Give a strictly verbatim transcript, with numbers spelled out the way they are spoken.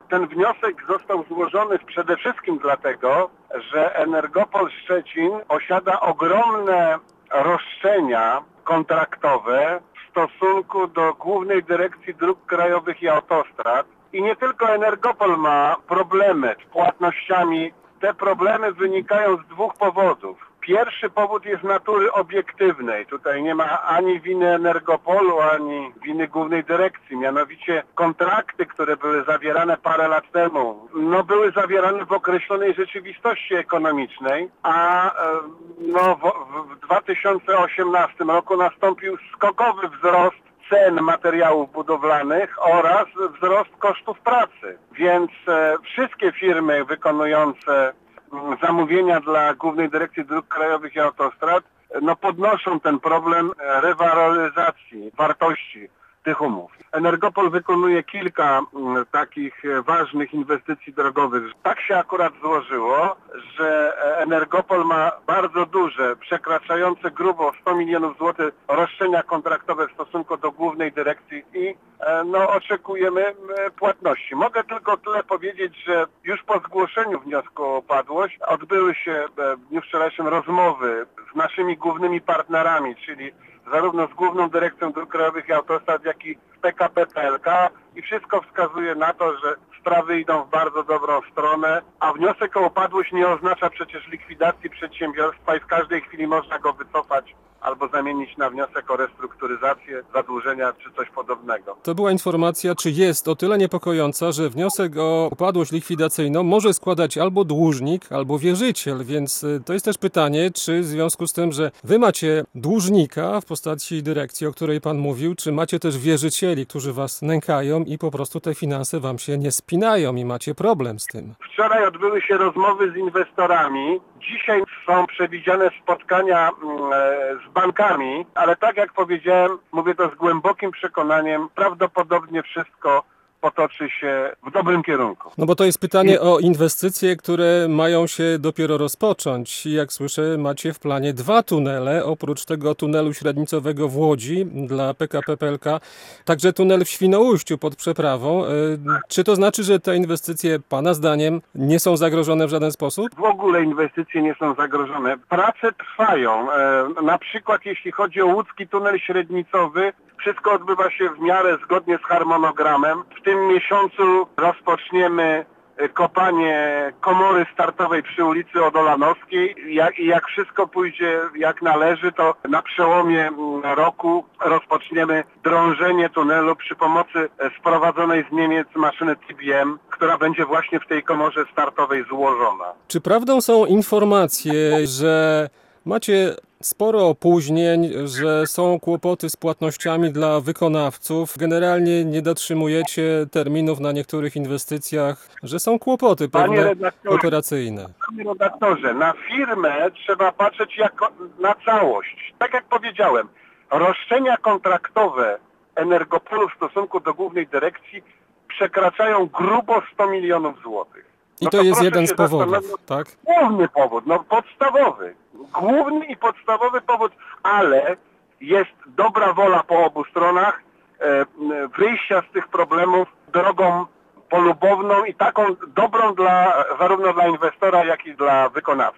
Ten wniosek został złożony przede wszystkim dlatego, że Energopol Szczecin posiada ogromne roszczenia kontraktowe w stosunku do Głównej Dyrekcji Dróg Krajowych i Autostrad. I nie tylko Energopol ma problemy z płatnościami. Te problemy wynikają z dwóch powodów. Pierwszy powód jest natury obiektywnej. Tutaj nie ma ani winy Energopolu, ani winy Głównej Dyrekcji. Mianowicie kontrakty, które były zawierane parę lat temu, no były zawierane w określonej rzeczywistości ekonomicznej, a no, w, w dwa tysiące osiemnastym roku nastąpił skokowy wzrost cen materiałów budowlanych oraz wzrost kosztów pracy. Więc e, wszystkie firmy wykonujące m, zamówienia dla Głównej Dyrekcji Dróg Krajowych i Autostrad no, podnoszą ten problem rewaloryzacji wartości tych umów. Energopol wykonuje kilka m, takich ważnych inwestycji drogowych. Tak się akurat złożyło, że Energopol ma bardzo duże, przekraczające grubo sto milionów złotych roszczenia kontraktowe w stosunku do Głównej Dyrekcji i e, no, oczekujemy e, płatności. Mogę tylko tyle powiedzieć, że już po zgłoszeniu wniosku o upadłość odbyły się e, w dniu wczorajszym rozmowy z naszymi głównymi partnerami, czyli zarówno z Główną Dyrekcją Dróg Krajowych i Autostrad, jak i z P K P P L K i wszystko wskazuje na to, że sprawy idą w bardzo dobrą stronę, a wniosek o upadłość nie oznacza przecież likwidacji przedsiębiorstwa i w każdej chwili można go wycofać albo zamienić na wniosek o restrukturyzację zadłużenia czy coś podobnego. To była informacja, czy jest o tyle niepokojąca, że wniosek o upadłość likwidacyjną może składać albo dłużnik, albo wierzyciel, więc to jest też pytanie, czy w związku z tym, że wy macie dłużnika w postaci dyrekcji, o której pan mówił, czy macie też wierzycieli, którzy was nękają i po prostu te finanse wam się nie spinają i macie problem z tym? Wczoraj odbyły się rozmowy z inwestorami, dzisiaj są przewidziane spotkania z bankami, ale tak jak powiedziałem, mówię to z głębokim przekonaniem, prawdopodobnie wszystko potoczy się w dobrym kierunku. No bo to jest pytanie o inwestycje, które mają się dopiero rozpocząć. Jak słyszę, macie w planie dwa tunele, oprócz tego tunelu średnicowego w Łodzi dla P K P P L K, także tunel w Świnoujściu pod przeprawą. Czy to znaczy, że te inwestycje pana zdaniem nie są zagrożone w żaden sposób? W ogóle inwestycje nie są zagrożone. Prace trwają. Na przykład jeśli chodzi o łódzki tunel średnicowy, wszystko odbywa się w miarę zgodnie z harmonogramem. W tym miesiącu rozpoczniemy kopanie komory startowej przy ulicy Odolanowskiej. Jak, jak wszystko pójdzie jak należy, to na przełomie roku rozpoczniemy drążenie tunelu przy pomocy sprowadzonej z Niemiec maszyny T B M, która będzie właśnie w tej komorze startowej złożona. Czy prawdą są informacje, że macie sporo opóźnień, że są kłopoty z płatnościami dla wykonawców, generalnie nie dotrzymujecie terminów na niektórych inwestycjach, że są kłopoty pewne operacyjne? Panie redaktorze, na firmę trzeba patrzeć jako na całość. Tak jak powiedziałem, roszczenia kontraktowe Energopolu w stosunku do Głównej Dyrekcji przekraczają grubo sto milionów złotych. I No to, to jest jeden z powodów, powodów, tak? Główny powód, no podstawowy. Główny i podstawowy powód, ale jest dobra wola po obu stronach e, wyjścia z tych problemów drogą polubowną i taką dobrą dla zarówno dla inwestora, jak i dla wykonawcy.